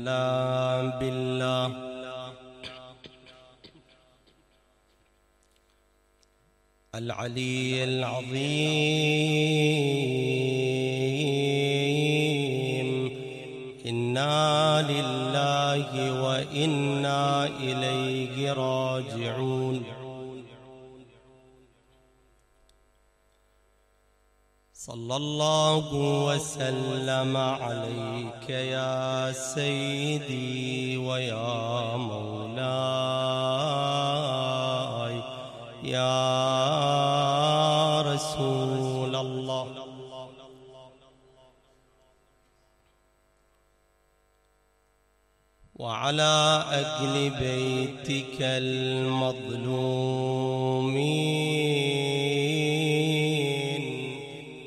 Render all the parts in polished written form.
إلا بالله. العلي العظيم. إنا لله وإنا إليه راجعون. صلى الله وسلم عليك يا سيدي ويا مولاي يا رسول الله. وعلى أهل بيتك المظلومين.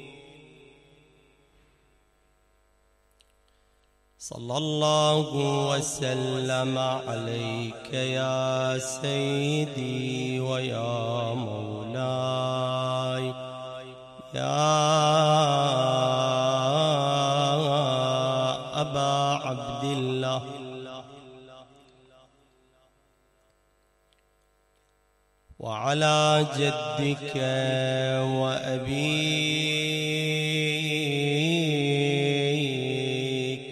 صلى الله وسلم عليك يا سيدي ويا مولاي يا أبا عبد الله. وعلى جدك وأبيك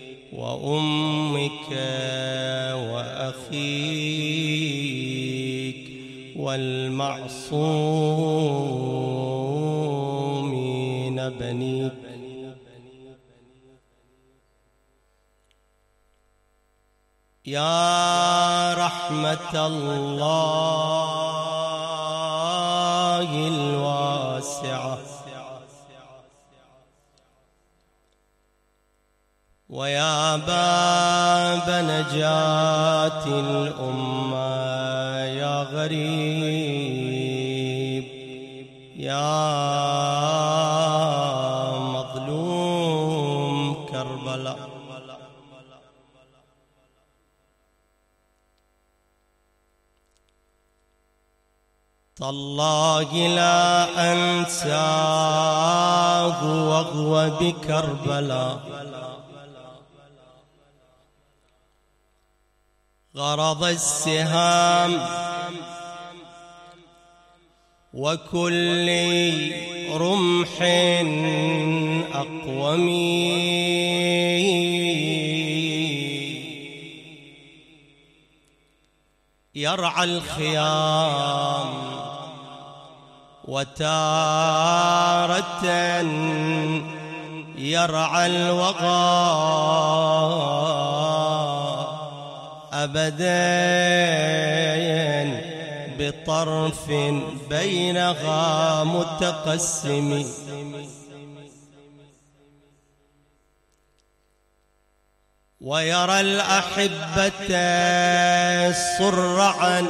وأمك وأخيك والمعصومين بنيك. يا رحمة الله الواسعة ويا باب نجاة الأمة يا غريب يا مظلوم كربلاء. تالله لا أنساه وهو بكربلاء غرض السهام وكل رمح أقوم. يرعى الخيام وتارة يرعى الوغى أبدا بطرف بينها متقسم. ويرى الأحبة صرعا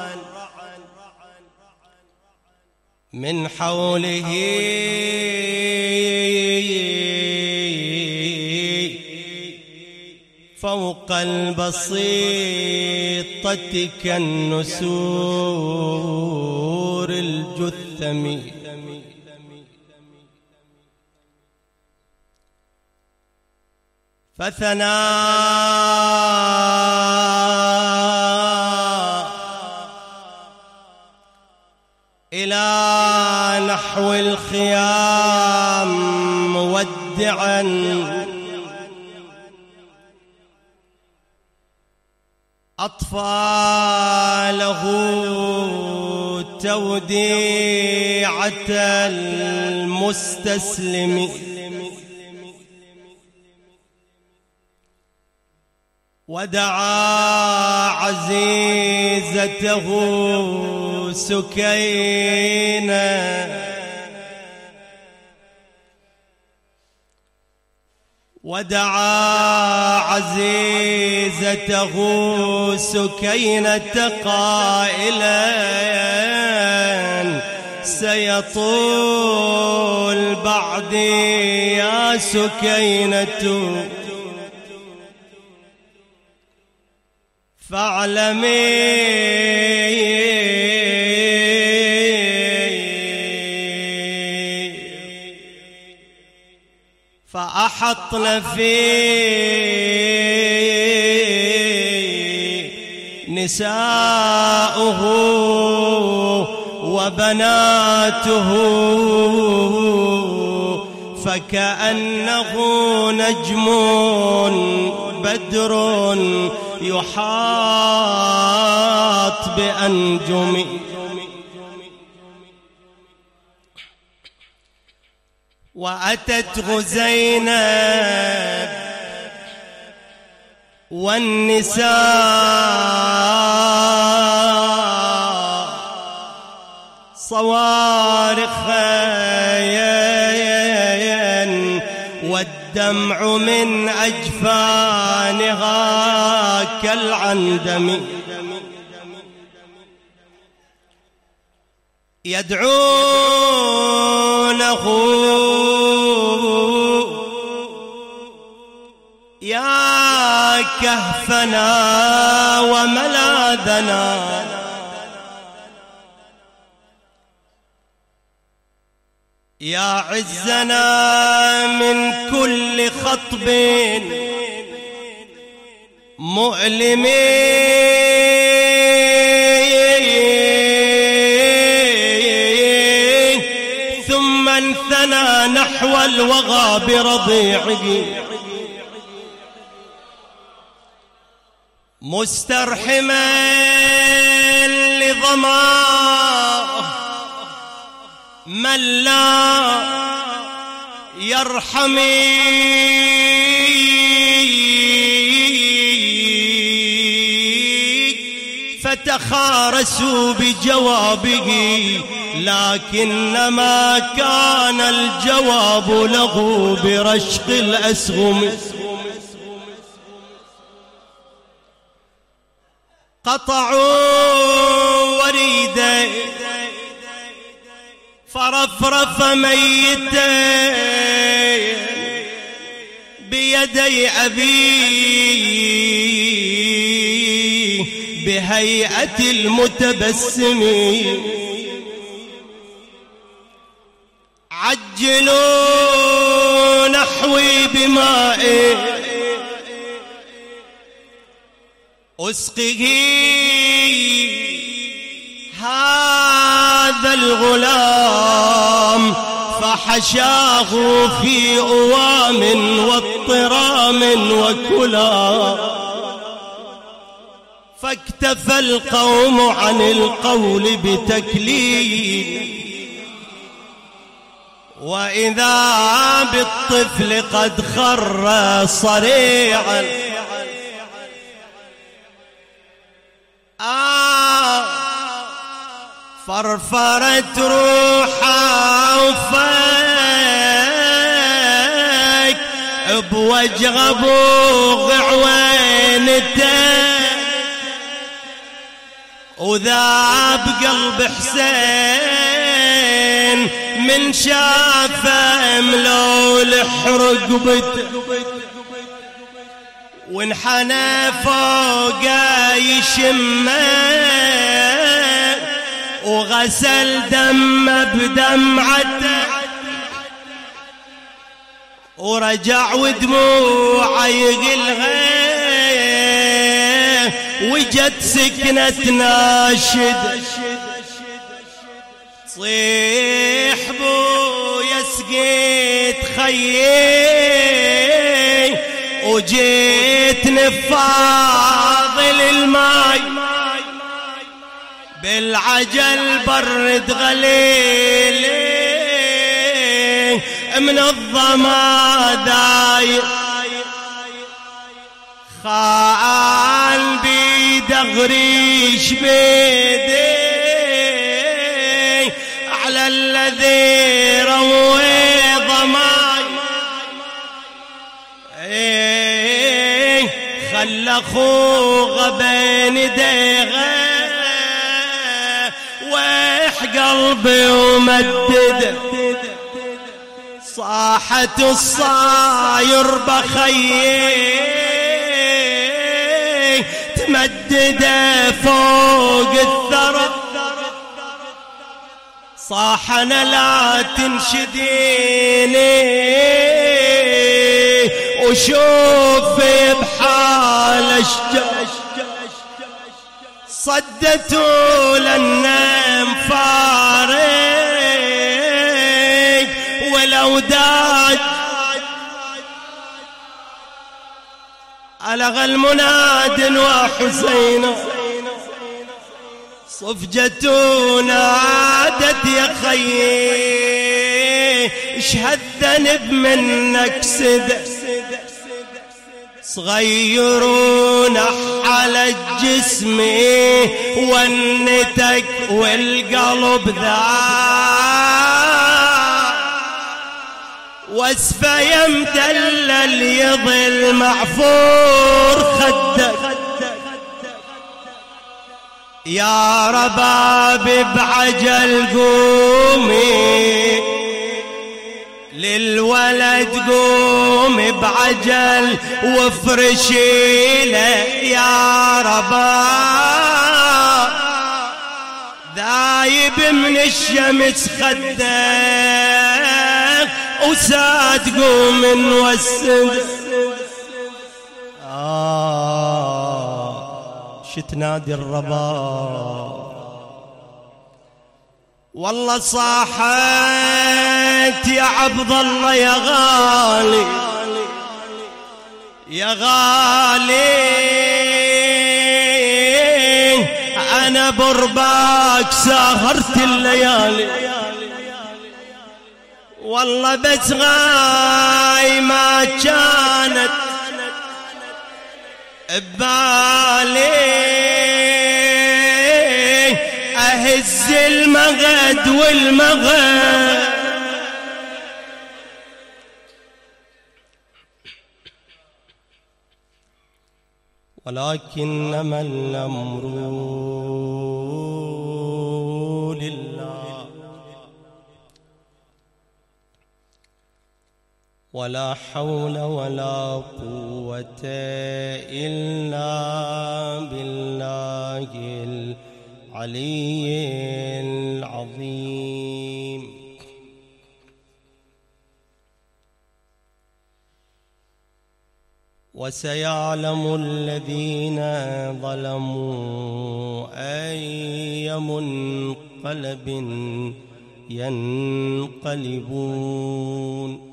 من حوله فوق البسيطة كالنسور الجثم. فثنى إلى نحو الخيام مودعا أطفاله توديعة المستسلم. ودعا عزيزته سكينة ودعا عزيزته سكينة قائلا سيطول بعدي يا سكينة فاعلمي فأحطن في نساؤه وبناته فكأنه نجم بدر يحاط بأنجم. وأتته زينب والنساء صوارخا والدمع من أجفانها كالعندم يدعونه يا كهفنا وملاذنا يا عزنا من كل خطب مؤلم ثم انثنى نحو الوغى برضيعه مسترحما لظماه من لا يرحمي فتخارسوا بجوابه لكنما كان الجواب له برشق الأسهم قطعوا وريده فرفرف ميتا بيدي أبيه بهيئة المتبسم عجلوا نحوي بماء أسقه هذا الغلام فحشاه في أوام واضطرام وكلا فاكتفى القوم عن القول بتكليل وإذا بالطفل قد خر صريعا فرفرت روحه وفاك بوجه ابو عوينته وذاب قلب حسين من شافه ملول رقبته وانحنى فوقه يشمه وغسل دمه بدمعته ورجع ودموعه يغلها وجت سكنة ناشد صيح بويا سقيت خيي وجيت نفاضل الماي بالعجل برد غليلي من الظما داير خال بيده غريش بيدي على الذي روي ضماي خلى خوغه بين يديه ويح قلبي ومدده صاحت الصاير بخيي تمدده فوق الثرى صاحنا لا تنشديني وشوفي بحال اشجع صدتوا للنم فارق والأوداج ألغى المناد وحسين صفجة نادت يا خيي اشهد ذنب منك سد صغيرون على الجسم ونتك والقلب ذا واسفة يمدلل يظل معفور خدك يا رباب بعجل قومي للولد قومي بعجل وافرشي له يا رباب ذايب من الشمس خدك وصادقوا من والسد شتنادي الرباب والله صاحت يا عبد الله يا غالي يا غالي انا برباك سهرت الليالي والله بس غاي ما كانت ببالي اهز المغد والمغد ولكنما الامر لله ولا حول ولا قوة إلا بالله العلي العظيم. وسيعلم الذين ظلموا أي منقلب ينقلبون.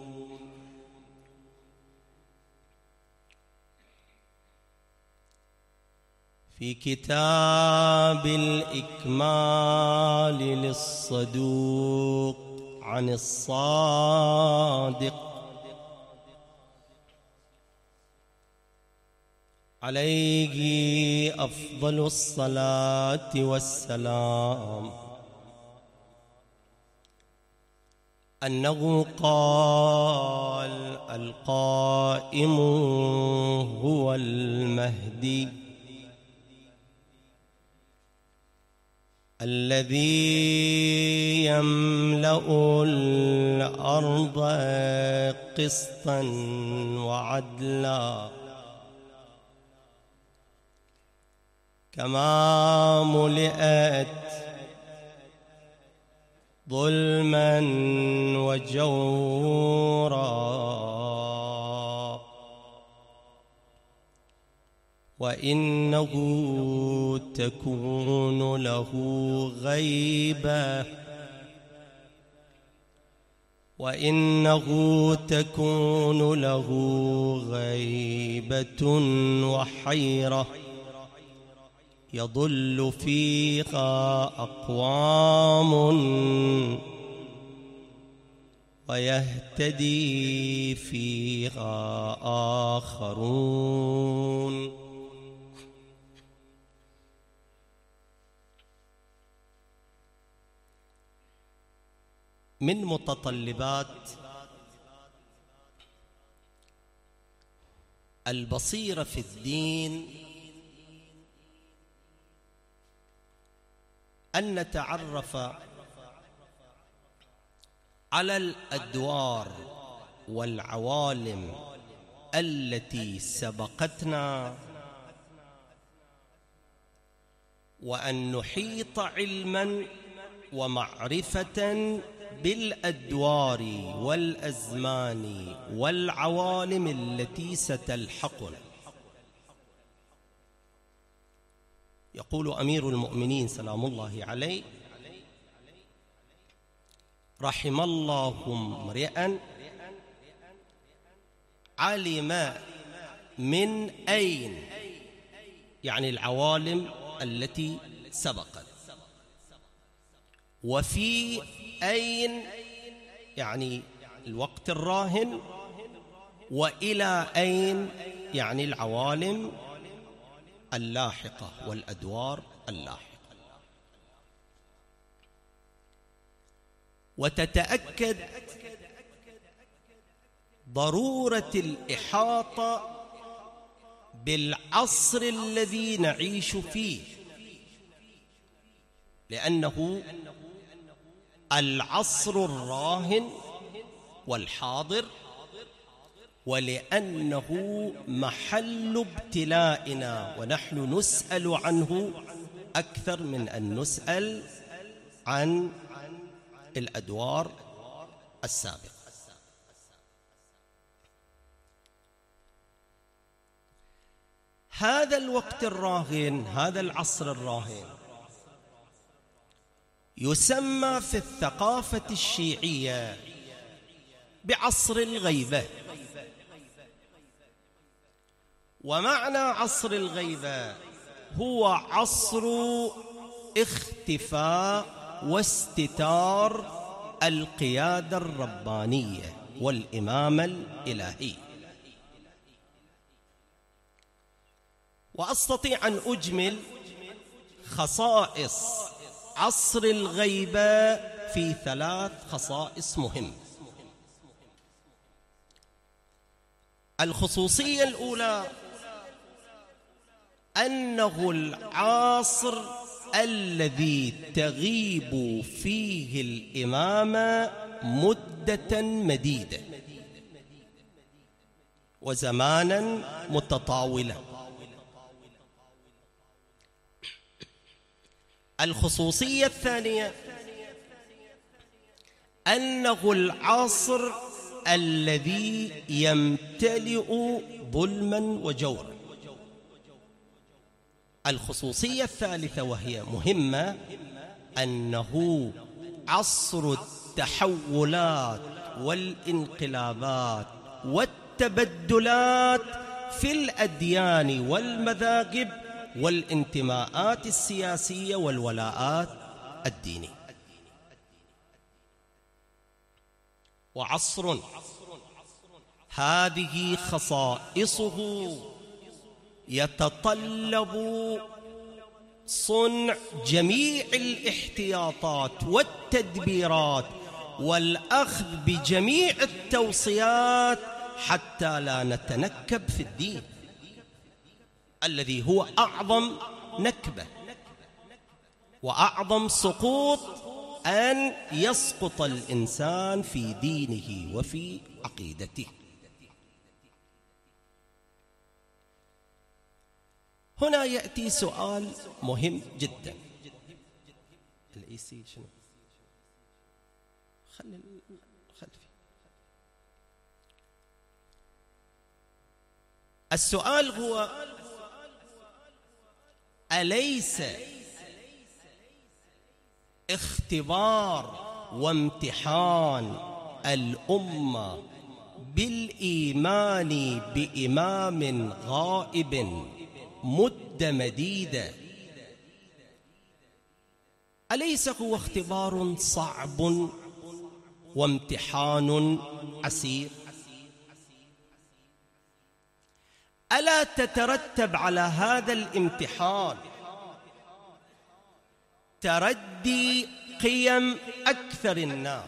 في كتاب الإكمال للصدوق عن الصادق عليه أفضل الصلاة والسلام أنه قال: القائم هو المهدي الذي يملأ الأرض قسطا وعدلا كما ملئت ظلما وجورا، وإنه تكون له غيبة وحيرة يضل فيها أقوام ويهتدي فيها آخرون. من متطلبات البصيرة في الدين أن نتعرف على الأدوار والعوالم التي سبقتنا، وأن نحيط علما ومعرفة بالأدوار والأزمان والعوالم التي ستلحقنا. يقول أمير المؤمنين سلام الله عليه: رحم الله امرئا علم من أين، يعني العوالم التي سبقت، وفي أين يعني الوقت الراهن، وإلى أين يعني العوالم اللاحقة والأدوار اللاحقة. وتتأكد ضرورة الإحاطة بالعصر الذي نعيش فيه، لأنه العصر الراهن والحاضر، ولأنه محل ابتلائنا، ونحن نسأل عنه أكثر من أن نسأل عن الأدوار السابقة. هذا الوقت الراهن، هذا العصر الراهن، يسمى في الثقافة الشيعية بعصر الغيبة. ومعنى عصر الغيبة هو عصر اختفاء واستتار القيادة الربانية والإمامة الإلهية. وأستطيع أن أجمل خصائص عصر الغيبة في 3 خصائص مهمة. الخصوصية الأولى أنه العصر الذي تغيب فيه الإمامة مدة مديدة وزمانا متطاولا. الخصوصية الثانية أنه العصر الذي يمتلئ ظلما وجورا. الخصوصية الثالثة وهي مهمة أنه عصر التحولات والانقلابات والتبدلات في الأديان والمذاهب والانتماءات السياسية والولاءات الدينية. وعصر هذه خصائصه يتطلب صنع جميع الاحتياطات والتدبيرات والأخذ بجميع التوصيات حتى لا نتنكب في الدين الذي هو أعظم نكبة وأعظم سقوط، أن يسقط الإنسان في دينه وفي عقيدته. هنا يأتي سؤال مهم جدا. الإيسي شنو؟ خلفي. السؤال هو: أليس اختبار وامتحان الأمة بالإيمان بإمام غائب مدة مديدة، أليس هو اختبار صعب وامتحان عسير؟ ألا تترتب على هذا الامتحان تردي قيم أكثر الناس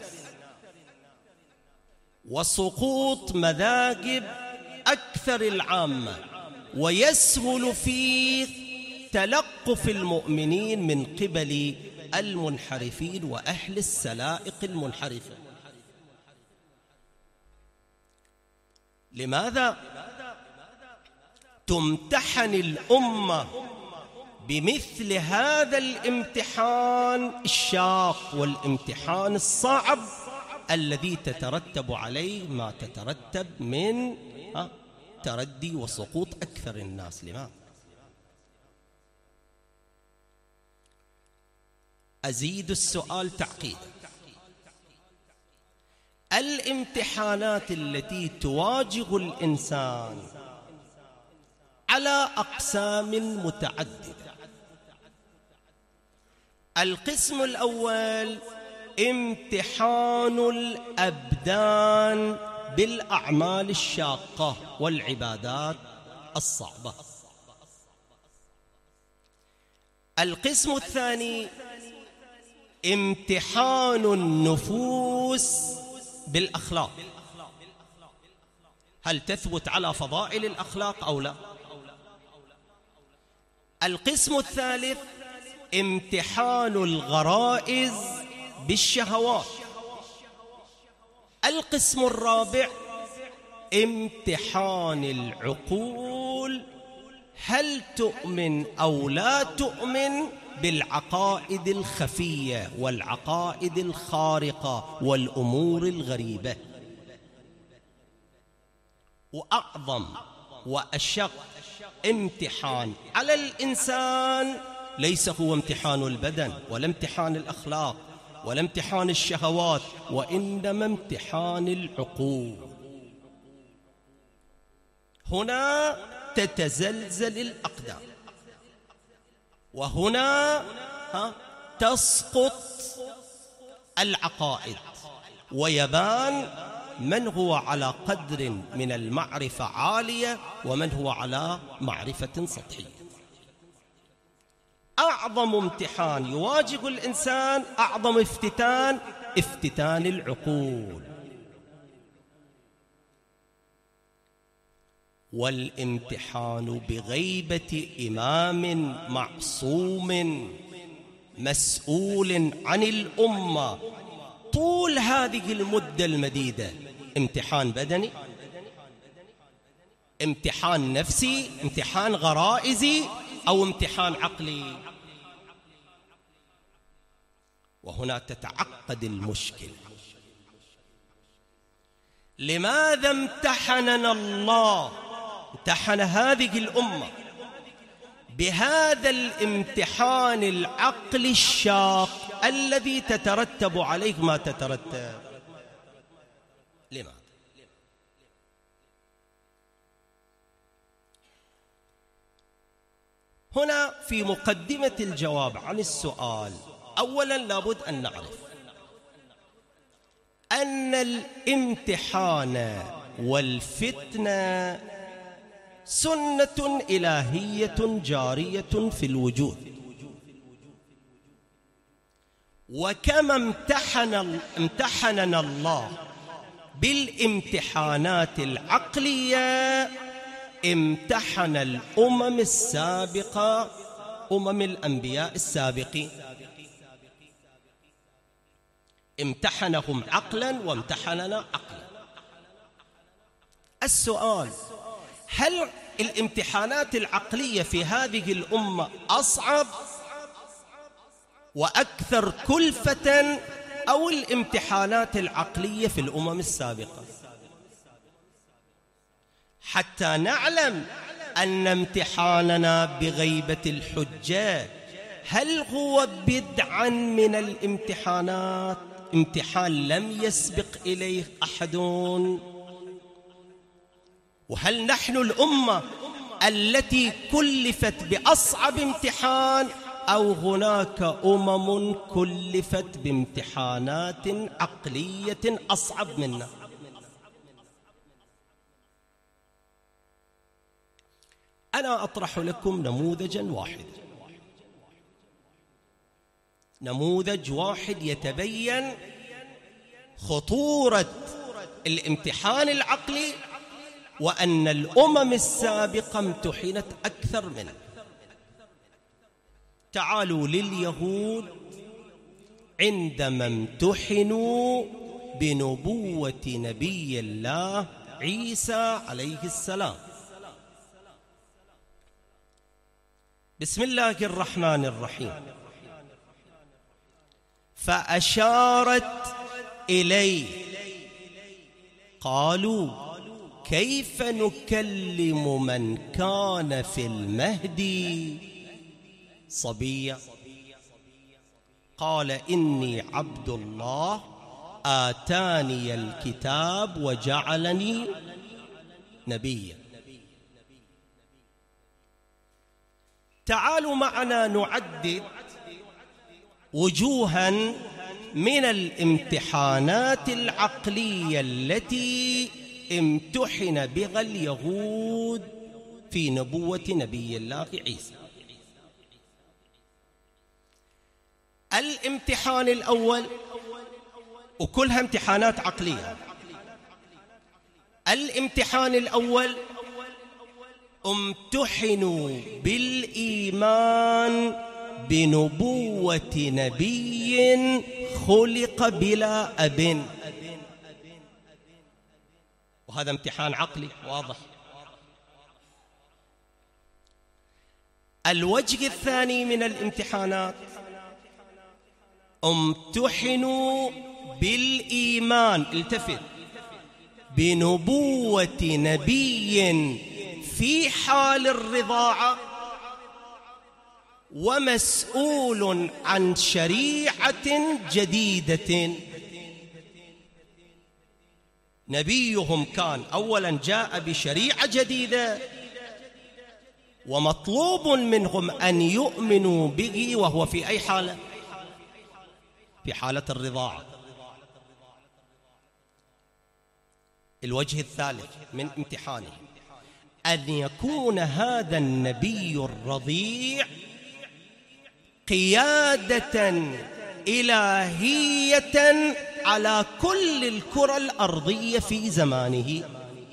وسقوط مذاهب أكثر العامة، ويسهل فيه تلقف المؤمنين من قبل المنحرفين وأهل السلائق المنحرفة؟ لماذا تمتحن الأمة بمثل هذا الامتحان الشاق والامتحان الصعب الذي تترتب عليه ما تترتب من تردي وسقوط أكثر الناس؟ لماذا؟ أزيد السؤال تعقيدا. الامتحانات التي تواجه الإنسان على أقسام متعددة. القسم الأول امتحان الأبدان بالأعمال الشاقة والعبادات الصعبة. القسم الثاني امتحان النفوس بالأخلاق، هل تثبت على فضائل الأخلاق أو لا؟ القسم الثالث امتحان الغرائز بالشهوات. القسم الرابع امتحان العقول، هل تؤمن أو لا تؤمن بالعقائد الخفية والعقائد الخارقة والأمور الغريبة. وأعظم وأشق امتحان على الإنسان ليس هو امتحان البدن ولا امتحان الأخلاق ولا امتحان الشهوات، وإنما امتحان العقول. هنا تتزلزل الأقدام، وهنا تسقط العقائد، ويبان من هو على قدر من المعرفة عالية ومن هو على معرفة سطحية. أعظم امتحان يواجه الإنسان، أعظم افتتان العقول. والامتحان بغيبة إمام معصوم مسؤول عن الأمة طول هذه المدة المديدة، امتحان بدني، امتحان نفسي، امتحان غرائزي، أو امتحان عقلي. وهنا تتعقد المشكلة. لماذا امتحننا الله، امتحن هذه الأمة بهذا الامتحان العقلي الشاق الذي تترتب عليه ما تترتب؟ لماذا؟ هنا في مقدمة الجواب عن السؤال أولا لابد أن نعرف أن الامتحان والفتنة سنة إلهية جارية في الوجود. وكما امتحننا الله بالامتحانات العقلية، امتحن الأمم السابقة، أمم الأنبياء السابقين، امتحنهم عقلا وامتحننا عقلا. السؤال: هل الامتحانات العقلية في هذه الأمة أصعب وأكثر كلفة أو الامتحانات العقلية في الأمم السابقة؟ حتى نعلم أن امتحاننا بغيبة الحجة هل هو بدعا من الامتحانات، امتحان لم يسبق إليه أحد؟ وهل نحن الأمة التي كلفت بأصعب امتحان، أو هناك أمم كلفت بامتحانات عقلية أصعب منا؟ أنا أطرح لكم نموذجا واحدا، نموذج واحد يتبين خطورة الامتحان العقلي، وأن الأمم السابقة امتحنت أكثر منه. تعالوا لليهود عندما امتحنوا بنبوة نبي الله عيسى عليه السلام. بسم الله الرحمن الرحيم: فأشارت إليه قالوا كيف نكلم من كان في المهد صبيا. قال إني عبد الله آتاني الكتاب وجعلني نبيا. تعالوا معنا نعدد وجوها من الامتحانات العقلية التي امتحن بها اليهود في نبوة نبي الله عيسى. الامتحان الأول، وكلها امتحانات عقلية، الامتحان الأول امتحنوا بالإيمان بنبوة نبي خلق بلا أب، وهذا امتحان عقلي واضح. الوجه الثاني من الامتحانات امتحنوا بالإيمان، التفت، بنبوة نبي في حال الرضاعة ومسؤول عن شريعة جديدة. نبيهم كان أولا جاء بشريعة جديدة، ومطلوب منهم أن يؤمنوا به وهو في أي حالة؟ في حالة الرضاعة. الوجه الثالث من امتحانه أن يكون هذا النبي الرضيع قيادة إلهية على كل الكرة الأرضية في زمانه.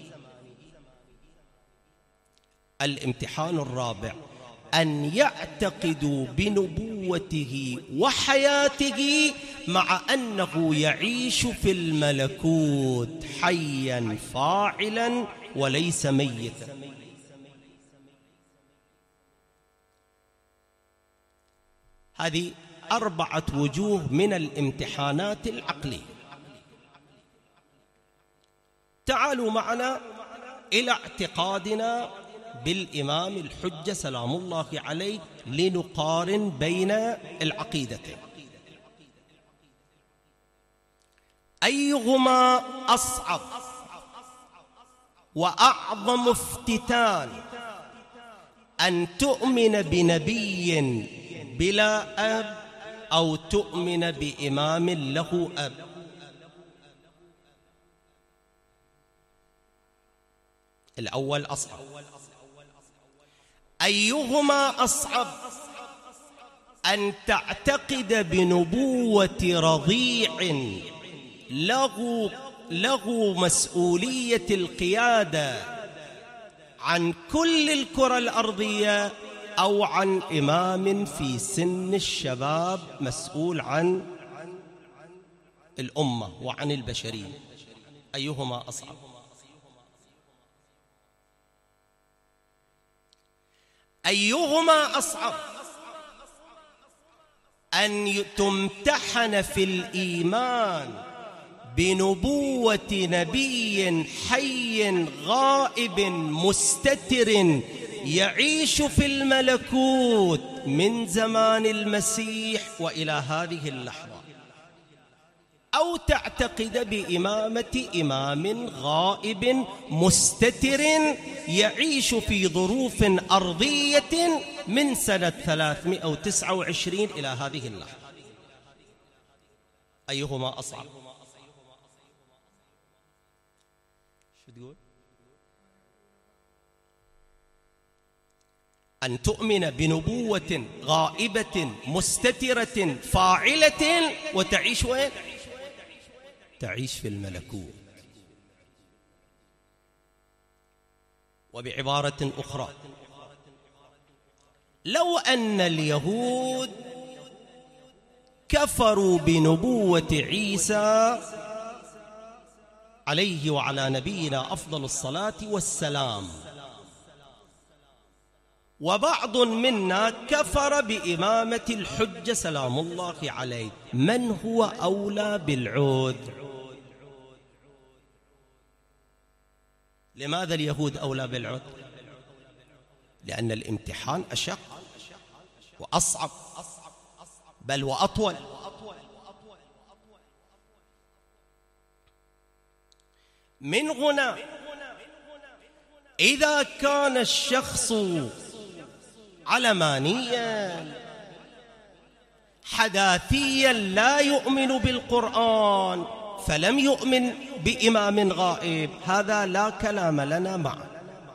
الامتحان الرابع أن يعتقدوا بنبوته وحياته مع أنه يعيش في الملكوت حيا فاعلا وليس ميتا. هذه 4 وجوه من الامتحانات العقلية. تعالوا معنا إلى اعتقادنا بالإمام الحجة سلام الله عليه لنقارن بين العقيدتين. أيهما أصعب وأعظم افتتان، أن تؤمن بنبي بلا أب أو تؤمن بإمام له أب؟ الأول أصعب. أيهما أصعب، أن تعتقد بنبوة رضيع له مسؤولية القيادة عن كل الكرة الأرضية، أو عن إمام في سن الشباب مسؤول عن الأمة وعن البشرية؟ أيهما أصعب؟ أيهما أصعب، أن تمتحن في الإيمان بنبوة نبي حي غائب مستتر يعيش في الملكوت من زمان المسيح وإلى هذه اللحظة، أو تعتقد بإمامة إمام غائب مستتر يعيش في ظروف أرضية من سنة 329 إلى هذه اللحظة؟ أيهما أصعب؟ شو تقول؟ أن تؤمن بنبوة غائبة مستترة فاعلة وتعيش وين؟ تعيش في الملكوت. وبعبارة أخرى، لو أن اليهود كفروا بنبوة عيسى عليه وعلى نبينا أفضل الصلاة والسلام، وبعض منا كفر بإمامة الحجة سلام الله عليه، من هو أولى بالعود؟ لماذا اليهود أولى بالعود؟ لأن الامتحان أشق وأصعب بل وأطول. من هنا إذا كان الشخص علمانيا حداثيا لا يؤمن بالقرآن فلم يؤمن بإمام غائب، هذا لا كلام لنا معه.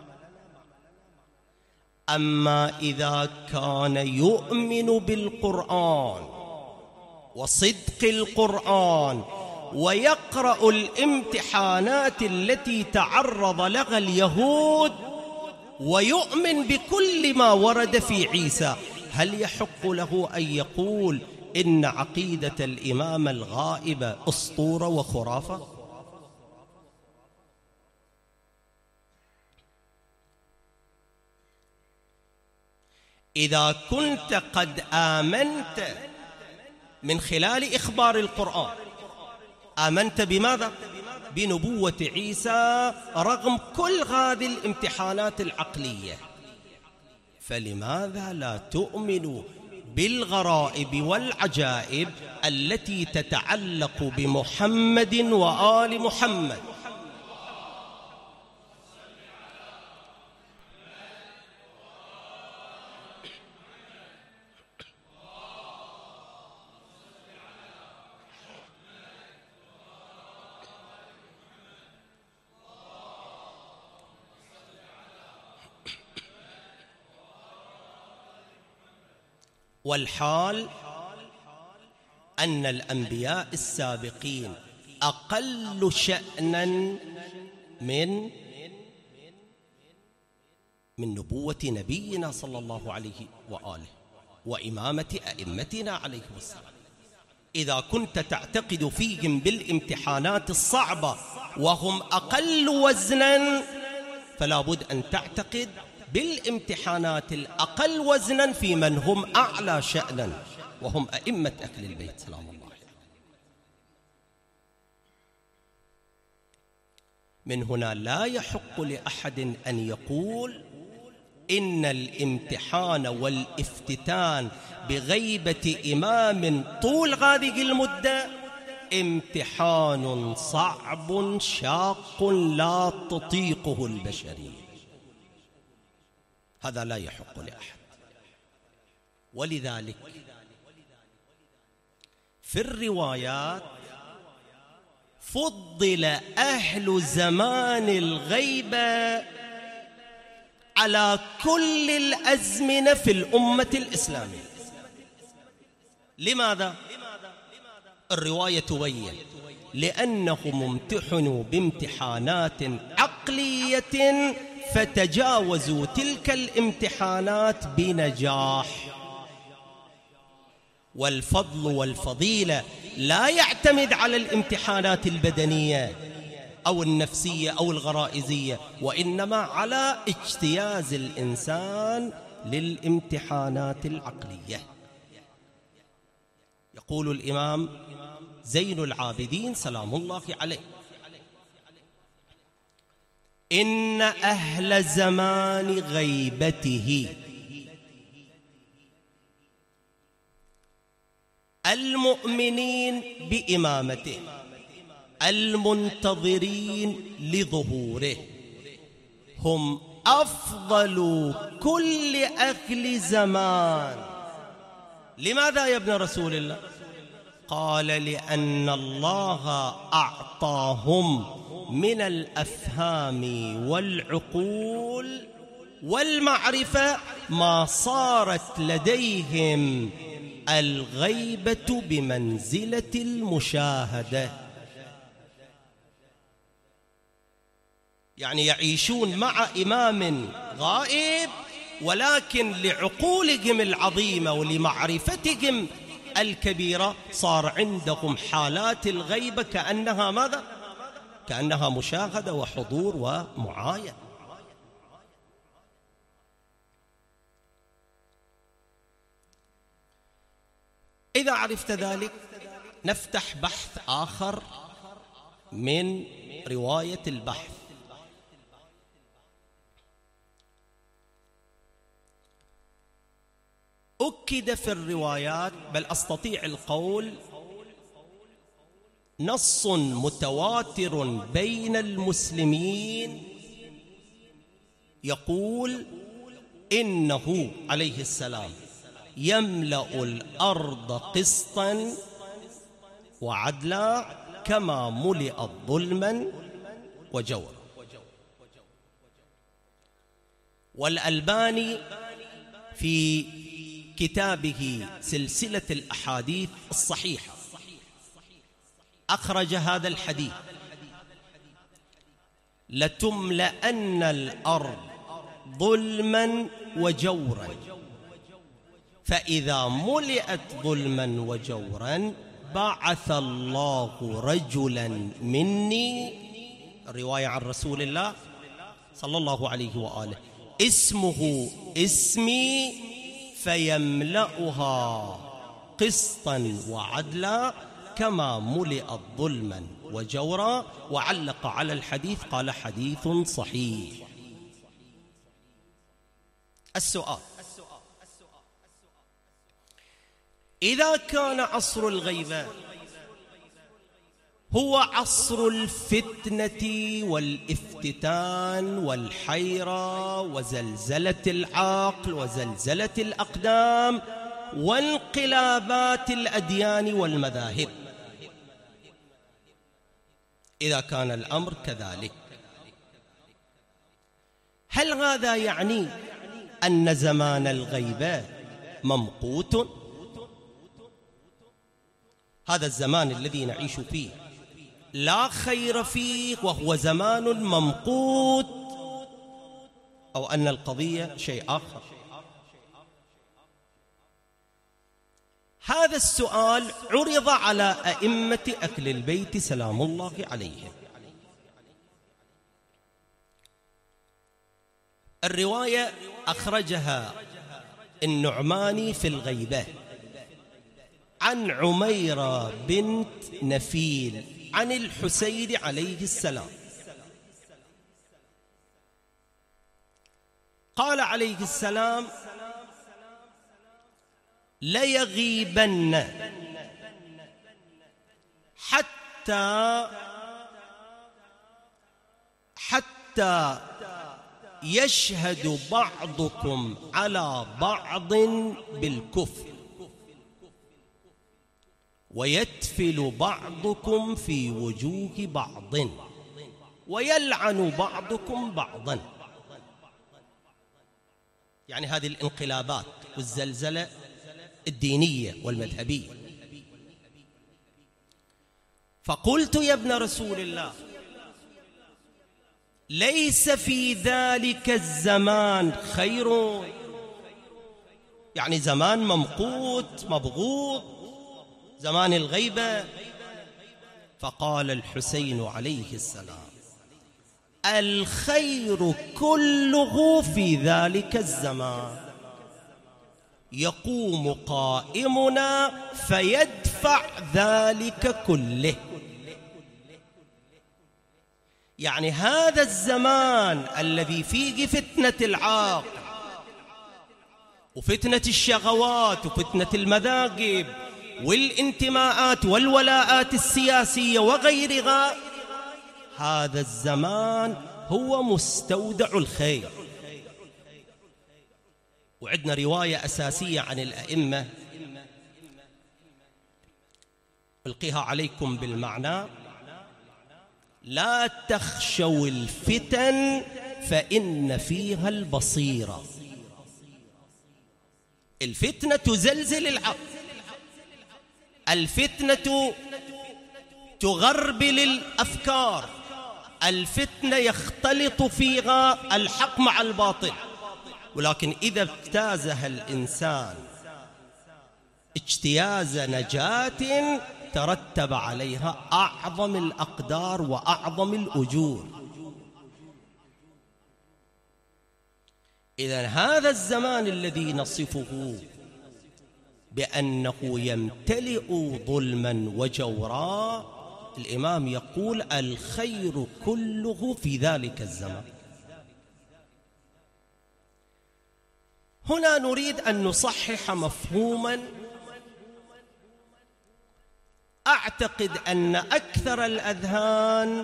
أما إذا كان يؤمن بالقرآن وصدق القرآن ويقرأ الامتحانات التي تعرض لها اليهود ويؤمن بكل ما ورد في عيسى، هل يحق له أن يقول إن عقيدة الإمام الغائب أسطورة وخرافة؟ إذا كنت قد آمنت من خلال إخبار القرآن، آمنت بماذا؟ بنبوة عيسى رغم كل هذه الامتحانات العقلية، فلماذا لا تؤمن بالغرائب والعجائب التي تتعلق بمحمد وآل محمد؟ والحال أن الأنبياء السابقين أقل شأنا من نبوة نبينا صلى الله عليه وآله وإمامة أئمتنا عليه السلام. إذا كنت تعتقد فيهم بالامتحانات الصعبة وهم أقل وزنا، فلا بد أن تعتقد بالامتحانات الأقل وزنا في من هم أعلى شأنا وهم أئمة أهل البيت سلام الله عليهم. من هنا لا يحق لأحد أن يقول إن الامتحان والافتتان بغيبة إمام طول هذه المدة امتحان صعب شاق لا تطيقه البشرية، هذا لا يحق لأحد. ولذلك في الروايات فضل أهل زمان الغيبة على كل الأزمنة في الأمة الإسلامية. لماذا؟ الرواية تبين لأنهم امتحنوا بامتحانات عقلية فتجاوزوا تلك الامتحانات بنجاح. والفضل والفضيلة لا يعتمد على الامتحانات البدنية أو النفسية أو الغرائزية، وإنما على اجتياز الإنسان للامتحانات العقلية. يقول الإمام زين العابدين سلام الله عليه: إن أهل زمان غيبته المؤمنين بإمامته المنتظرين لظهوره هم أفضل كل أهل زمان. لماذا يا ابن رسول الله؟ قال: لأن الله أعطاهم من الأفهام والعقول والمعرفة ما صارت لديهم الغيبة بمنزلة المشاهدة. يعني يعيشون مع إمام غائب، ولكن لعقولهم العظيمة ولمعرفتهم الكبيرة صار عندهم حالات الغيبة كأنها ماذا؟ كأنها مشاهدة وحضور ومعاينة. إذا عرفت ذلك نفتح بحث آخر من رواية البحث. أكد في الروايات، بل أستطيع القول نص متواتر بين المسلمين يقول إنه عليه السلام يملأ الأرض قسطا وعدلا كما ملئت ظلما وجورا. والألباني في كتابه سلسلة الأحاديث الصحيحة أخرج هذا الحديث: لتملأن الأرض ظلما وجورا، فإذا ملئت ظلما وجورا بعث الله رجلا مني، الرواية عن رسول الله صلى الله عليه وآله، اسمه اسمي فيملأها قسطا وعدلا كما ملئت ظلما وجورا. وعلق على الحديث قال: حديث صحيح. السؤال: إذا كان عصر الغيبة هو عصر الفتنة والافتتان والحيرة وزلزلة العقل وزلزلة الأقدام وانقلابات الأديان والمذاهب، إذا كان الأمر كذلك، هل هذا يعني أن زمان الغيبة ممقوت؟ هذا الزمان الذي نعيش فيه لا خير فيه وهو زمان ممقوت، أو أن القضية شيء آخر؟ هذا السؤال عرض على أئمة أهل البيت سلام الله عليهم. الرواية أخرجها النعماني في الغيبة عن عميرة بنت نفيل عن الحسين عليه السلام قال عليه السلام: ليغيبن حتى يشهد بعضكم على بعض بالكفر ويتفل بعضكم في وجوه بعض ويلعن بعضكم بعضا. يعني هذه الانقلابات والزلزلة الدينية والمذهبية. فقلت: يا ابن رسول الله، ليس في ذلك الزمان خير؟ يعني زمان ممقوت مبغوض، زمان الغيبة. فقال الحسين عليه السلام: الخير كله في ذلك الزمان، يقوم قائمنا فيدفع ذلك كله. يعني هذا الزمان الذي فيه فتنة العاقل وفتنة الشهوات وفتنة المذاهب والانتماءات والولاءات السياسية وغيرها، هذا الزمان هو مستودع الخير. وعندنا رواية أساسية عن الأئمة ألقيها عليكم بالمعنى: لا تخشوا الفتن فإن فيها البصيرة. الفتنة تزلزل العقل، الفتنة تغربل الأفكار، الفتنة يختلط فيها الحق مع الباطل. ولكن إذا اجتازها الإنسان اجتياز نجاة ترتب عليها أعظم الأقدار وأعظم الأجور. إذن هذا الزمان الذي نصفه بأنه يمتلئ ظلما وجورا، الإمام يقول: الخير كله في ذلك الزمان. هنا نريد أن نصحح مفهوما أعتقد أن أكثر الأذهان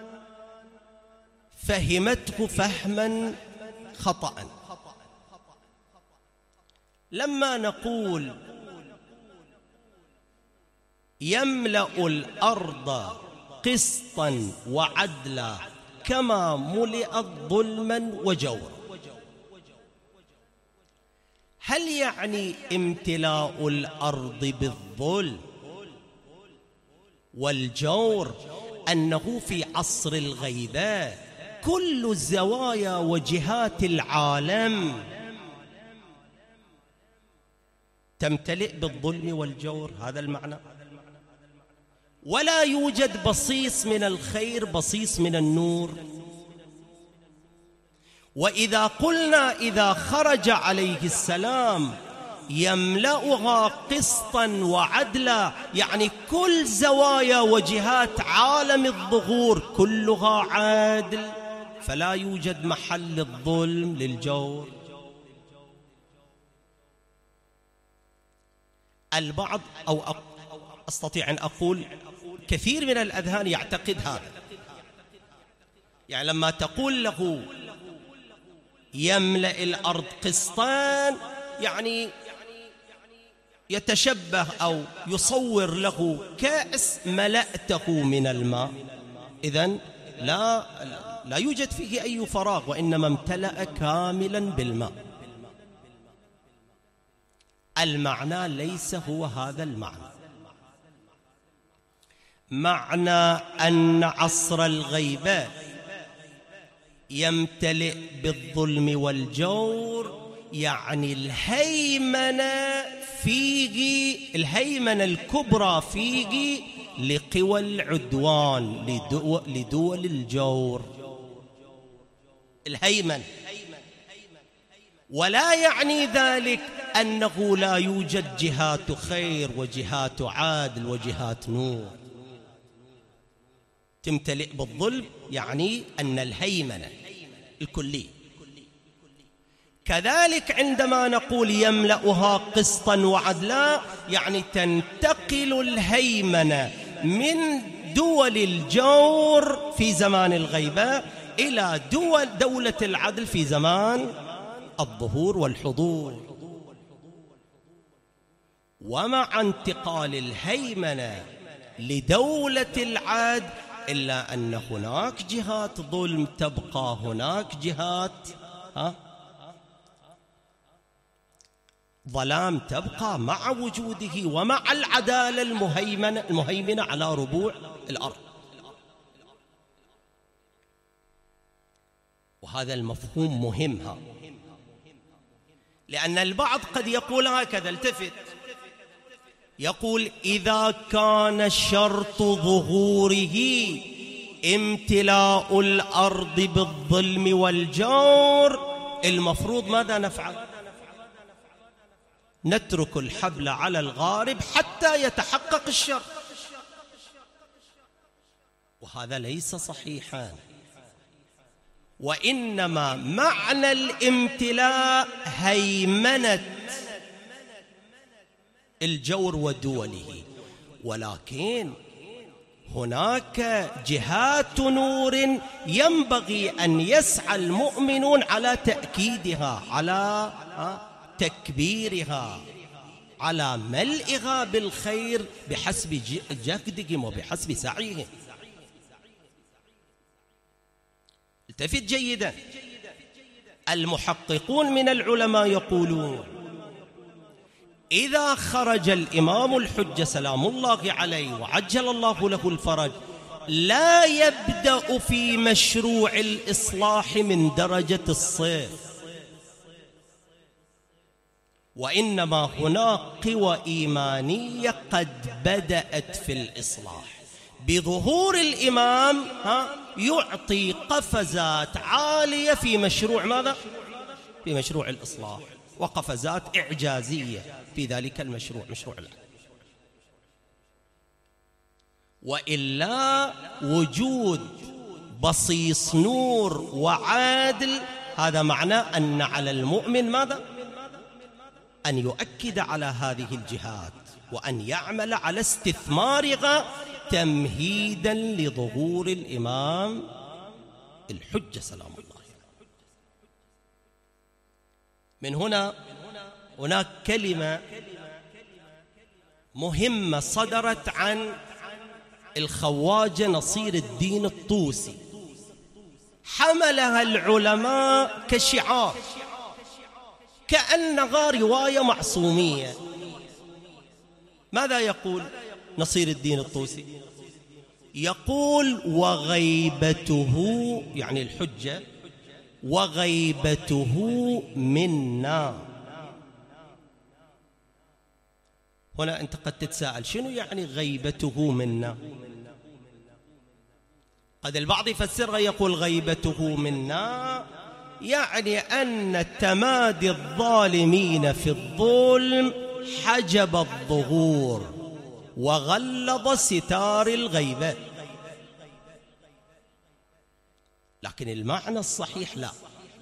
فهمته فهما خطأ. لما نقول يملأ الأرض قسطا وعدلا كما ملئت ظلما وجورا، هل يعني امتلاء الأرض بالظلم والجور أنه في عصر الغيبة كل الزوايا وجهات العالم تمتلئ بالظلم والجور؟ هذا المعنى. ولا يوجد بصيص من الخير، بصيص من النور. وإذا قلنا إذا خرج عليه السلام يملأها قسطا وعدلا، يعني كل زوايا وجهات عالم الظهور كلها عادل، فلا يوجد محل الظلم للجور. البعض أو أستطيع أن أقول كثير من الأذهان يعتقد هذا. يعني لما تقول له يملأ الأرض قسطان، يعني يتشبه أو يصور له كأس ملأته من الماء، إذن لا يوجد فيه أي فراغ، وإنما امتلأ كاملا بالماء. المعنى ليس هو هذا المعنى. معنى أن عصر الغيبة يمتلئ بالظلم والجور يعني الهيمنة فيه، الهيمنة الكبرى فيه لقوى العدوان، لدول الجور، الهيمنة. ولا يعني ذلك أنه لا يوجد جهات خير وجهات عادل وجهات نور تمتلئ بالظلم، يعني أن الهيمنة الكلية. كذلك عندما نقول يملأها قسطا وعدلا، يعني تنتقل الهيمنة من دول الجور في زمان الغيبة إلى دولة العدل في زمان الظهور والحضور. ومع انتقال الهيمنة لدولة العدل إلا أن هناك جهات ظلم تبقى، هناك جهات ظلام تبقى مع وجوده ومع العدالة المهيمنة على ربوع الأرض. وهذا المفهوم مهم، لأن البعض قد يقول هكذا، التفت، يقول إذا كان شرط ظهوره امتلاء الأرض بالظلم والجور، المفروض ماذا نفعل؟ نترك الحبل على الغارب حتى يتحقق الشر. وهذا ليس صحيحا، وإنما معنى الامتلاء هيمنة الجور ودوله، ولكن هناك جهات نور ينبغي أن يسعى المؤمنون على تأكيدها، على تكبيرها، على ملئها بالخير بحسب جهدهم وبحسب سعيهم. التفت جيدا، المحققون من العلماء يقولون إذا خرج الإمام الحجة سلام الله عليه وعجل الله له الفرج لا يبدأ في مشروع الإصلاح من درجة الصفر، وإنما هناك قوى إيمانية قد بدأت في الإصلاح بظهور الإمام، يعطي قفزات عالية في مشروع ماذا؟ في مشروع الإصلاح، وقفزات إعجازية في ذلك المشروع، مشروع العدل. وإلا وجود بصيص نور وعادل، هذا معناه أن على المؤمن ماذا؟ أن يؤكد على هذه الجهات، وأن يعمل على استثمارها تمهيدا لظهور الإمام الحجة سلام الله عليه. من هنا هناك كلمة مهمة صدرت عن الخواجة نصير الدين الطوسي، حملها العلماء كشعار كأنها رواية معصومية. ماذا يقول نصير الدين الطوسي؟ يقول وغيبته، يعني الحجة، وغيبته منا. هنا أنت قد تتساءل شنو يعني غيبته منا؟ قد البعض يفسرها يقول غيبته منا يعني أن تمادي الظالمين في الظلم حجب الظهور وغلظ ستار الغيبة. لكن المعنى الصحيح لا،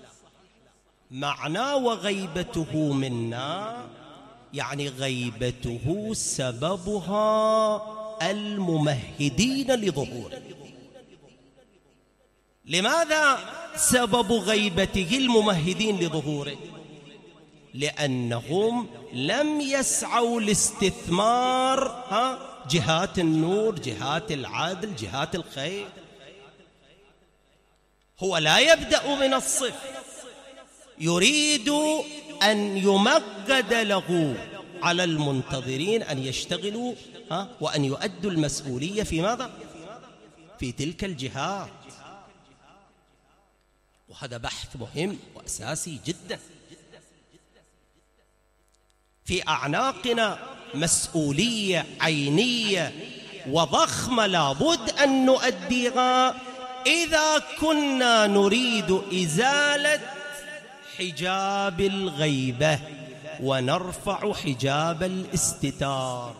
معنى وغيبته منا يعني غيبته سببها الممهدين لظهوره. لماذا سبب غيبته الممهدين لظهوره؟ لأنهم لم يسعوا لاستثمار جهات النور، جهات العدل، جهات الخير. هو لا يبدأ من الصفر، يريد أن يمجد له على المنتظرين أن يشتغلوا وأن يؤدوا المسؤولية في ماذا؟ في تلك الجهات. وهذا بحث مهم وأساسي جدا. في أعناقنا مسؤولية عينية وضخمة لابد أن نؤديها إذا كنا نريد إزالة حجاب الغيبة ونرفع حجاب الاستتار.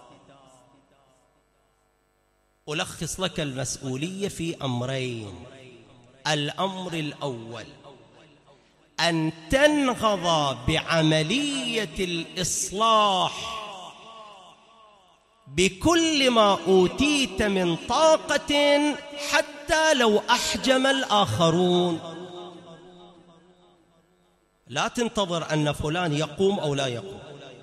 ألخص لك المسؤولية في أمرين. الأمر الأول أن تنهض بعملية الإصلاح بكل ما أوتيت من طاقة حتى لو أحجم الآخرون. لا تنتظر أن فلان يقوم أو لا يقوم،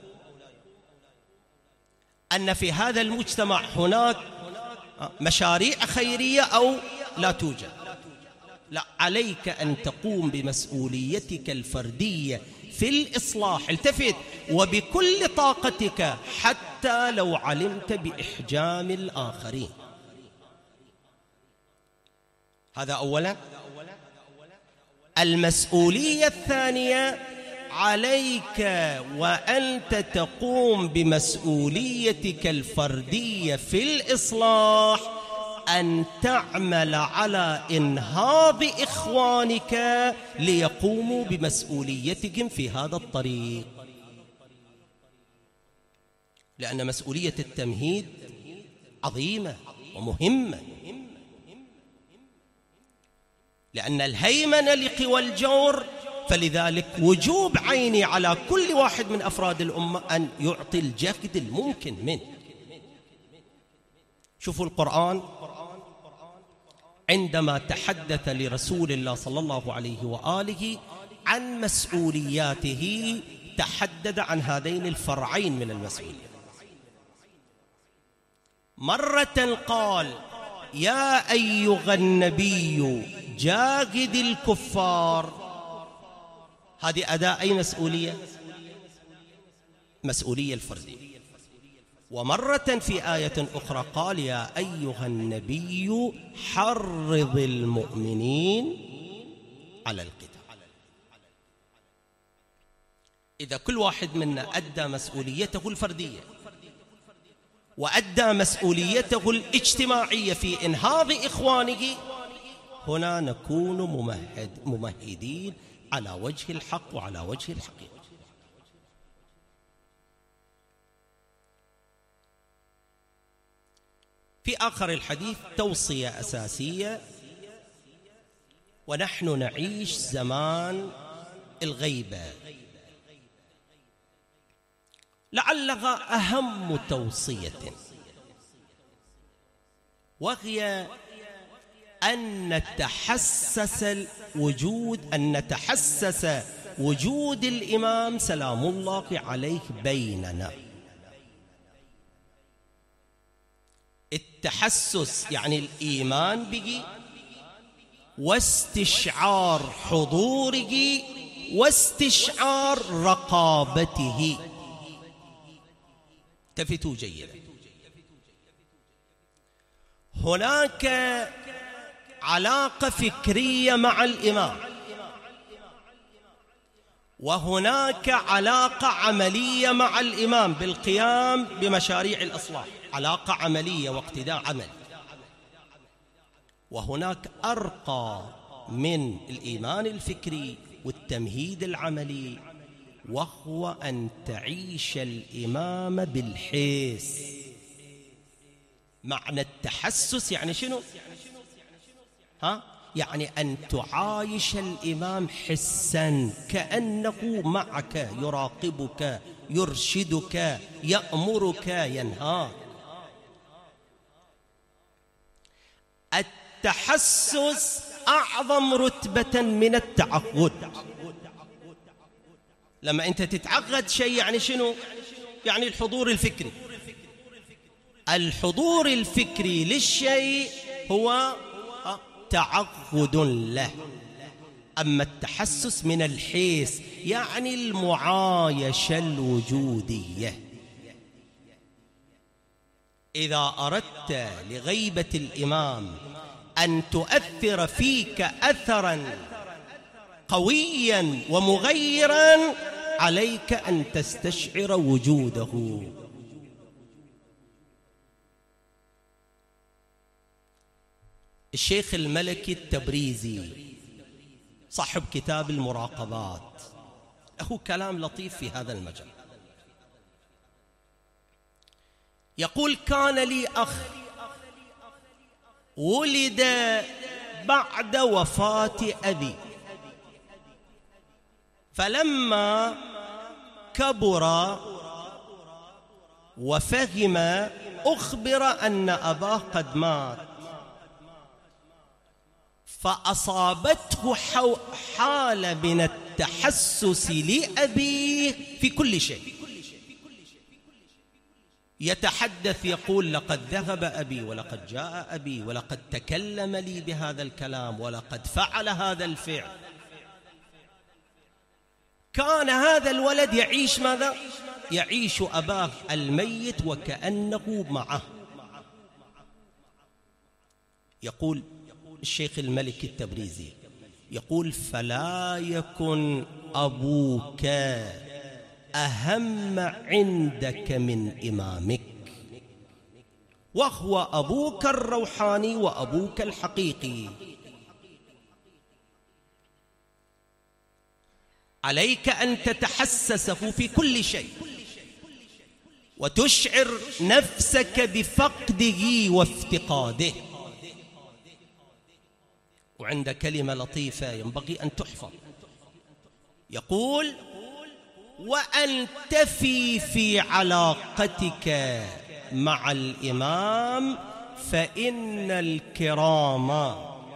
أن في هذا المجتمع هناك مشاريع خيرية أو لا توجد. لا، عليك أن تقوم بمسؤوليتك الفردية في الإصلاح. التفت وبكل طاقتك حتى لو علمت بإحجام الآخرين. هذا أولا. المسؤولية الثانية عليك وأنت تقوم بمسؤوليتك الفردية في الإصلاح أن تعمل على إنهاض إخوانك ليقوموا بمسؤوليتهم في هذا الطريق. لأن مسؤولية التمهيد عظيمة ومهمة، لأن الهيمنة لقوى الجور، فلذلك وجوب عيني على كل واحد من أفراد الأمة أن يعطي الجهد الممكن منه. شوفوا القرآن عندما تحدث لرسول الله صلى الله عليه وآله عن مسؤولياته تحدد عن هذين الفرعين من المسؤولية. مرة قال يا أيها النبي جاهد الكفار، هذه أداء أي مسؤولية؟ مسؤولية الفردية. ومرة في آية أخرى قال يا أيها النبي حرض المؤمنين على القتال. إذا كل واحد منا أدى مسؤوليته الفردية وأدى مسؤوليته الاجتماعية في إنهاض إخوانه، هنا نكون ممهدين على وجه الحق وعلى وجه الحقيقة. في آخر الحديث توصية أساسية، ونحن نعيش زمان الغيبة، لعلها أهم توصية، وهي أن نتحسس وجود الإمام سلام الله عليه بيننا. التحسس يعني الإيمان به، واستشعار حضوره، واستشعار رقابته. التفتوا جيدا، هناك علاقة فكرية مع الإمام، وهناك علاقة عملية مع الإمام بالقيام بمشاريع الإصلاح، علاقة عملية واقتداء عملي. وهناك أرقى من الإيمان الفكري والتمهيد العملي، وهو أن تعيش الإمام بالحس. معنى التحسس يعني شنو؟ يعني أن تعايش الإمام حسا، كأنه معك، يراقبك، يرشدك، يأمرك، ينهاك. التحسس أعظم رتبة من التعقد. لما أنت تتعقد شيء يعني شنو؟ يعني الحضور الفكري. الحضور الفكري للشيء هو تعقد له. أما التحسس من الحس يعني المعايشة الوجودية. إذا أردت لغيبة الإمام أن تؤثر فيك أثرا قويا ومغيرا، عليك أن تستشعر وجوده. الشيخ الملكي التبريزي صاحب كتاب المراقبات له كلام لطيف في هذا المجال. يقول: كان لي أخ ولد بعد وفاة أبي، فلما كبر وفهم أخبر أن أباه قد مات، فأصابته حالة من التحسس لأبيه في كل شيء. يتحدث يقول: لقد ذهب أبي، ولقد جاء أبي، ولقد تكلم لي بهذا الكلام، ولقد فعل هذا الفعل. كان هذا الولد يعيش ماذا؟ يعيش أباه الميت وكأنه معه. يقول الشيخ الملكي التبريزي، يقول: فلا يكن أبوك أهم عندك من إمامك، وهو أبوك الروحاني وأبوك الحقيقي. عليك أن تتحسسه في كل شيء، وتشعر نفسك بفقده وافتقاده. وعند كلمة لطيفة ينبغي أن تحفظ، يقول: وأن تفي في علاقتك مع الإمام، فإن الكرام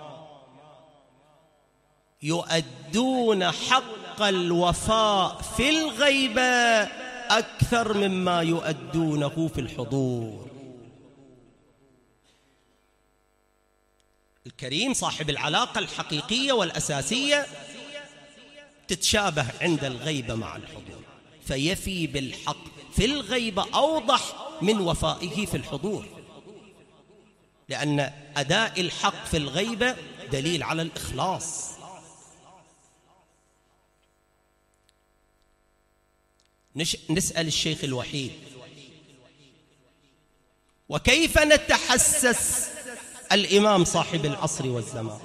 يؤدون حق الوفاء في الغيبة أكثر مما يؤدونه في الحضور. الكريم صاحب العلاقة الحقيقية والأساسية تتشابه عند الغيبة مع الحضور، فيفي بالحق في الغيبة أوضح من وفائه في الحضور، لأن أداء الحق في الغيبة دليل على الإخلاص. نسأل الشيخ الوحيد: وكيف نتحسس الإمام صاحب العصر والزمان؟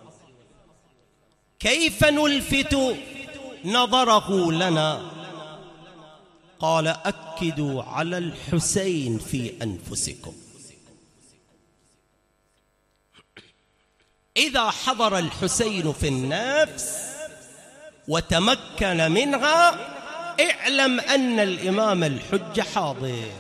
كيف نلفت نظره لنا؟ قال: أكدوا على الحسين في أنفسكم. إذا حضر الحسين في النفس وتمكن منها، اعلم اعلم أن الإمام الحجة حاضر.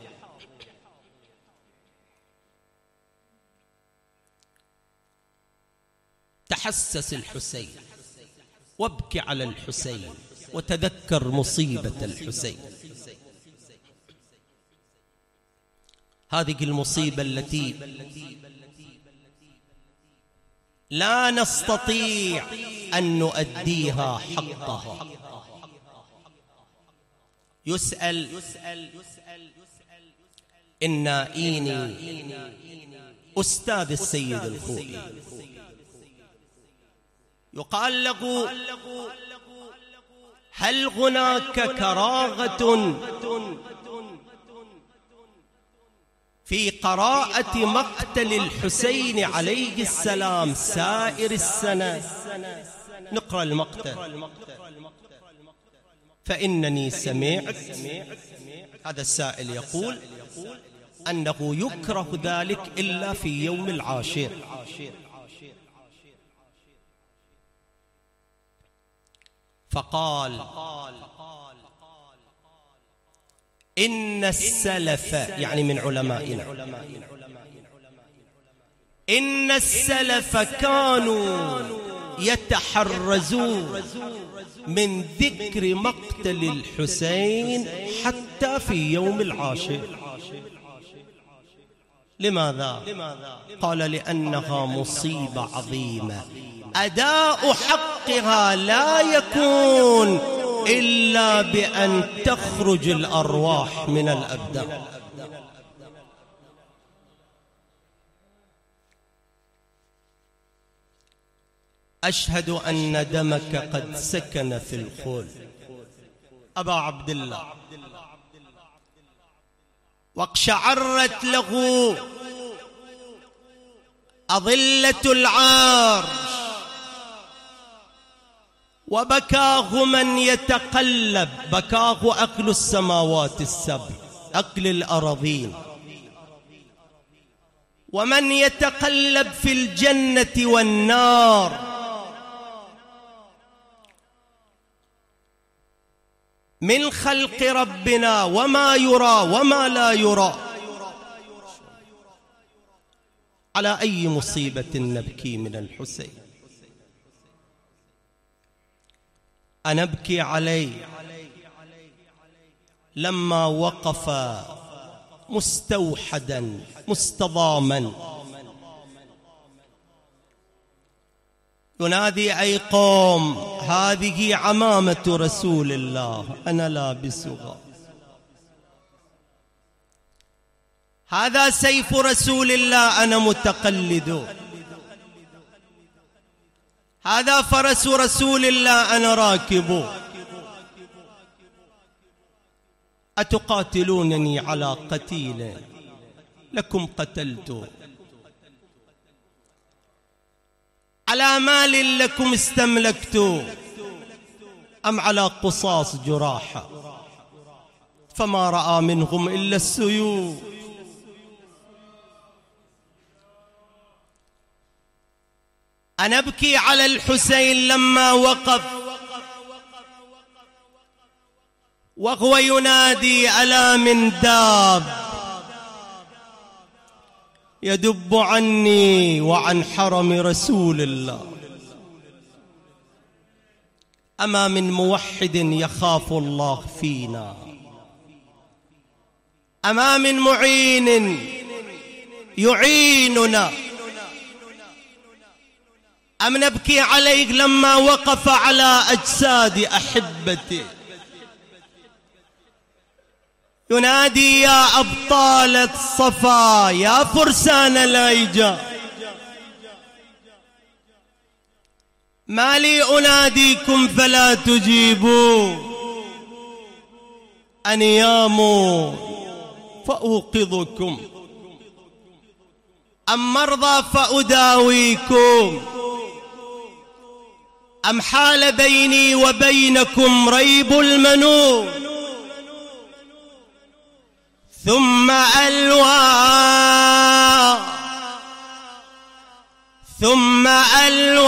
تحسس الحسين وابكي على الحسين وتذكر مصيبة الحسين، هذه المصيبة التي لا نستطيع أن نؤديها حقها. يسأل النائيني أستاذ السيد الخوئي، يقال له: هل هناك كراهة في قراءة مقتل الحسين عليه السلام سائر السنة؟ نقرأ المقتل. فإنني سمعت هذا السائل يقول أنه يكره ذلك إلا في يوم العاشر. فقال: إن السلف، يعني من علمائنا، إن السلف كانوا يتحرزون من ذكر مقتل الحسين حتى في يوم العاشر. لماذا؟ قال: لأنها مصيبة عظيمة، أداء حقها لا يكون إلا بأن تخرج الأرواح من الأبدان. أشهد أن دمك قد سكن في الخلد أبا عبد الله، واقشعرت له أظلة العرش، وبكاه من يتقلب، بكاه أكل السماوات السبع، أكل الأراضين، ومن يتقلب في الجنة والنار، من خلق ربنا وما يرى وما لا يرى. على أي مصيبة نبكي من الحسين؟ أنا أبكي عليه لما وقف مستوحدا مستضاما ينادي: أي قوم، هذه عمامة رسول الله أنا لابسها، هذا سيف رسول الله أنا متقلد، هذا فرس رسول الله أنا راكب، أتقاتلونني على قتيل لكم قتلت، على مال لكم استملكت، أم على قصاص جراحة فما رأى منهم إلا السيوف. أنا أبكي على الحسين لما وقف وهو ينادي: ألا من داب يدب عني وعن حرم رسول الله. أما من موحد يخاف الله فينا، أما من معين يعيننا، أم نبكي عليه لما وقف على أجساد أحبته ينادي: يا أبطال الصفا، يا فرسان الأيجا، ما لي أناديكم فلا تجيبوا، أنيام فأوقظكم، أم مرضى فأداويكم، أم حال بيني وبينكم ريب المنون، ثم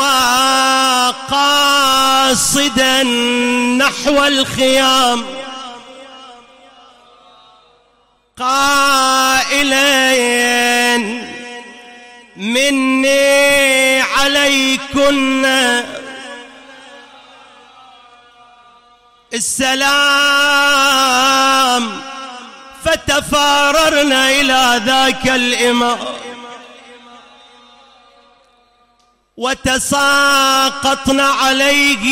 ألوى قاصدا نحو الخيام، قائلين مني عليكن السلام، فتفاررنا إلى ذاك الإمام وتساقطن عليه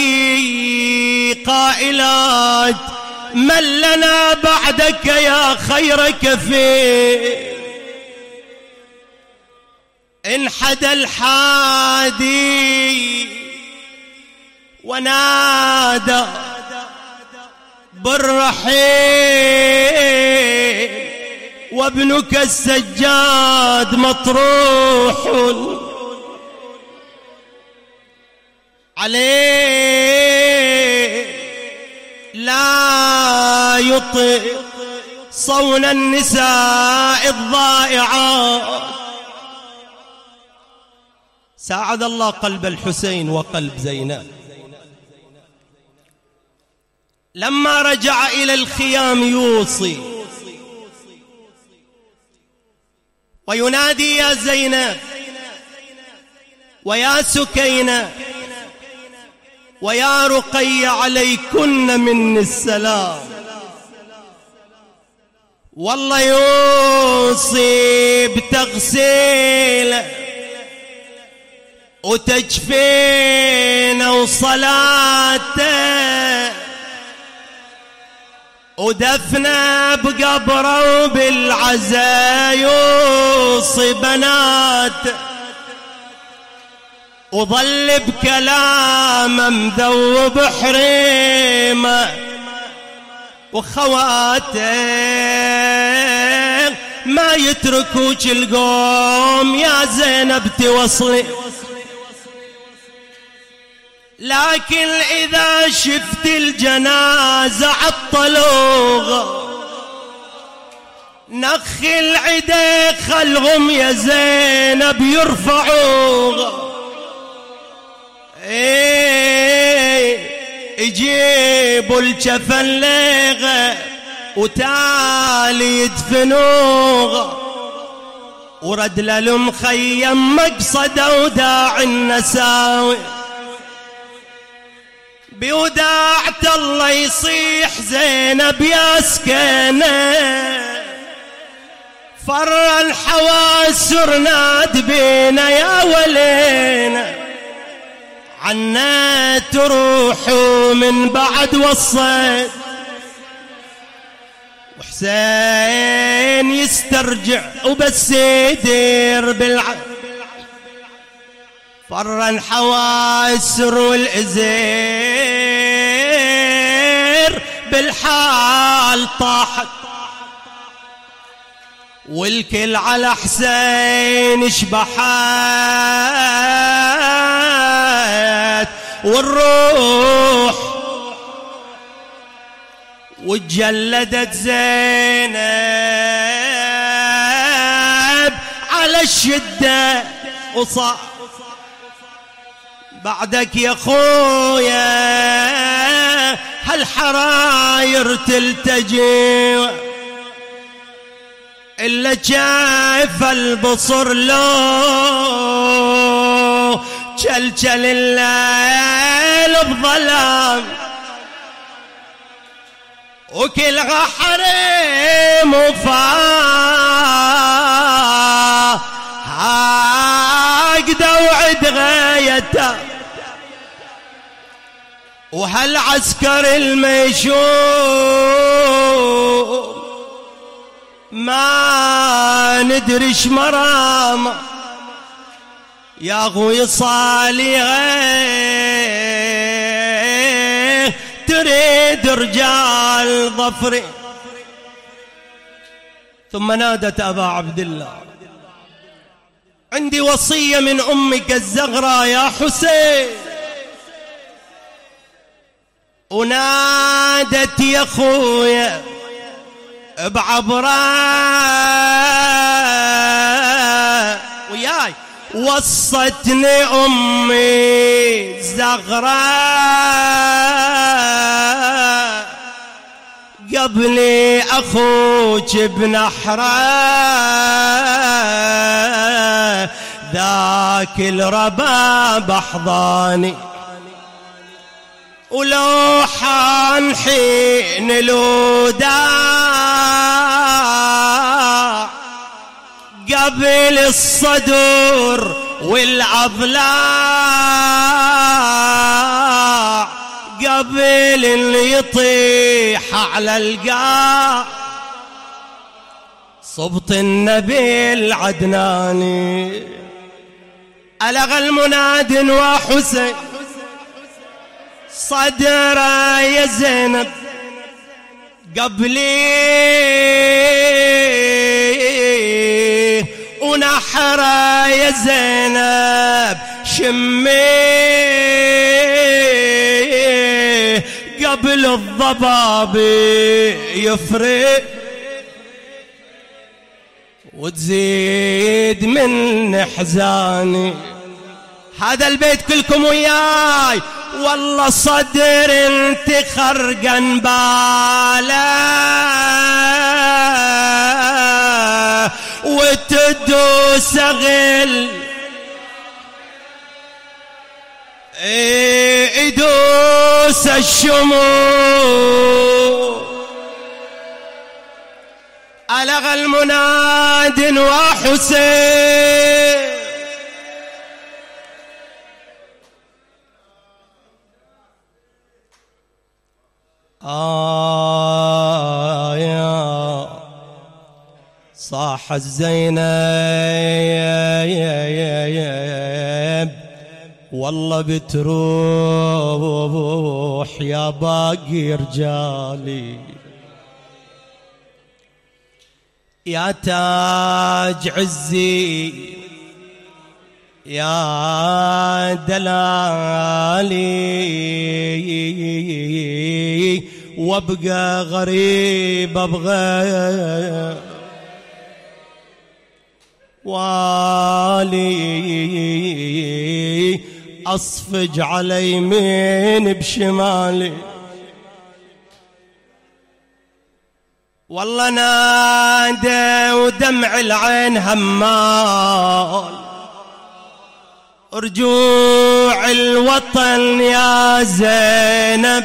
قائلات: من لنا بعدك يا خير كفيل. انحدى الحادي ونادى بالرحيل: وابنك السجاد مطروح عليه، لا يطيق صون النساء الضائعات. ساعد الله قلب الحسين وقلب زينب. لما رجع إلى الخيام يوصي وينادي: يا زينب ويا سكينة ويا رقي عليكن مني السلام. والله يوصي بتغسيل وتجفين وصلاته ودفنه بقبره وبالعزا يوصي بناته، وظل بكلامه مذوب حريمه وخواته ما يتركوك القوم يا زينب توصلي. لكن إذا شفت الجنازة عطلوغ نخي العدي خلهم يا زينب يرفعوغ. يجيبوا الجفن ليغه وتالي يدفنوغ، ورد للمخيم مقصده وداعي النساوي. بوداعة الله يصيح زينب يا سكينة، فر الحواسر ناد بينا يا ولينا، عنا تروحوا من بعد وصيت. وحسين يسترجع وبس يدير فر الحواسر والإزير بالحال طاحت، والكل على حسين شبحت، والروح وتجلدت زينب على الشدة وصاح: بعدك يا خويا هالحراير تلتجي، إلا شايف البصر لو جلجل الليل بظلام، وكلها حريم وفاه هاقده وعد غايته، وهالعسكر الميشوم ما ندريش مرامه يا اخوي صالي تريد رجال ظفري. ثم نادت أبا عبد الله: عندي وصية من أمك الزغراء يا حسين. ونادت يا خويا بعبراء وياي: وصتني أمي الزغراء قبلي أخوك بنحره ذاك الرباب أحضاني ولو حان حين الوداع قبل الصدور والأضلاع قبل اللي يطيح على القاع صبط النبي العدناني ألغى المناد وحسين صدره يا زينب قبلي ونحره يا زينب شمي قبل الضباب يفرق وتزيد من حزاني. هذا البيت كلكم وياي والله صدر انت خرقا باله وتدوس غل يدوس الشموع ألغى المناد وحسين يا صاح الزينب والله بتروح يا باقي رجالي يا تاج عزي يا دلالي وابقى غريب ابغى والي اصفج على يمين بشمالي والله نادى ودمع العين همال رجوع الوطن يا زينب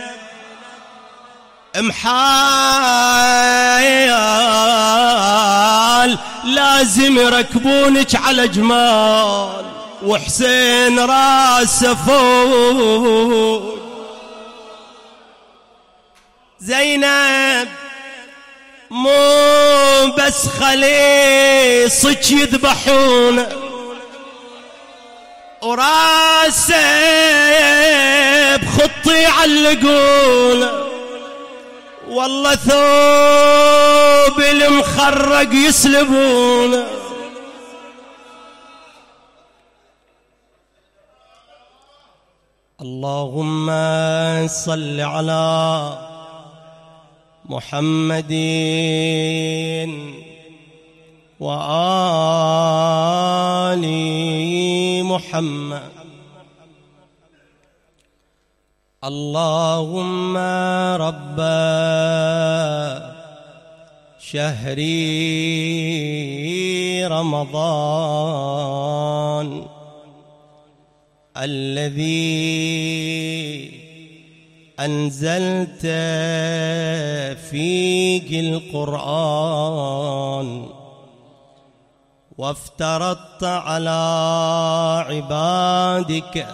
محال لازم يركبونك على جمال وحسين راسه فوق زينب مو بس خليصك يذبحونه وراسه بخطي يعلقونه والله ثوب المخرق يسلبونه اللهم صل على محمد وآل محمد اللهم رب شهر رمضان الذي أنزلت فيه القرآن وافترضت على عبادك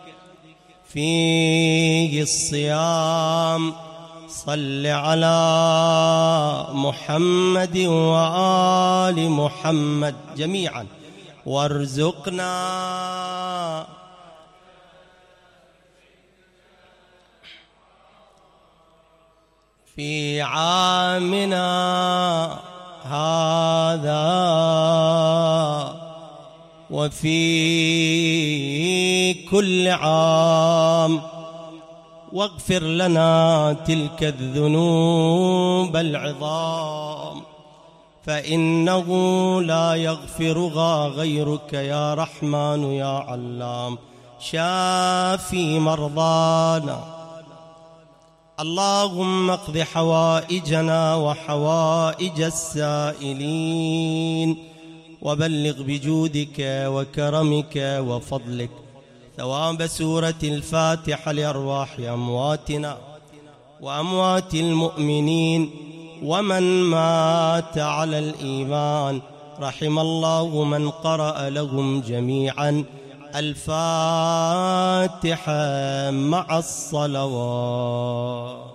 فيه الصيام صل على محمد وآل محمد جميعا وارزقنا في عامنا هذا وفي كل عام واغفر لنا تلك الذنوب العظام فإنه لا يغفرها غيرك يا رحمن يا علام. شافي مرضانا اللهم اقض حوائجنا وحوائج السائلين، وبلغ بجودك وكرمك وفضلك ثواب سورة الفاتحة لأرواح أمواتنا وأموات المؤمنين ومن مات على الإيمان. رحم الله من قرأ لهم جميعا الفاتحة مع الصلوات.